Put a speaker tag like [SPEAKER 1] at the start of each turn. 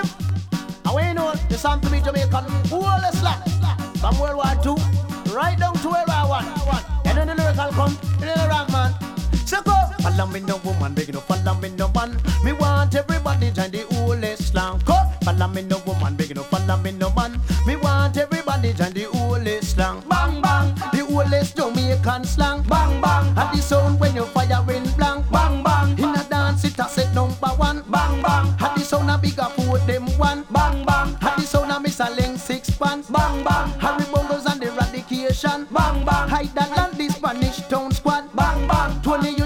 [SPEAKER 1] massive. And we know the song to be Jamaican, all the slang. From World War II, right down to World War I. And then the lyrical come, and then the rock man. So go, follow me no woman, big no follow me no man. Me want everybody join the whole slang. Go, follow me no woman, big no follow me no man. Me want everybody join the whole slang. Bang bang, the whole Jamaican slang. Bang bang, and the sound when you fire wind blank. Bang bang, in a dance it a set number one. Bang bang, and the sound a bigger food them one. Bang bang, and the sound a miss a length 6 pants. Bang bang, Harry Bongos and the eradication. Bang bang, hide that land the Spanish town squad. Bang bang, 20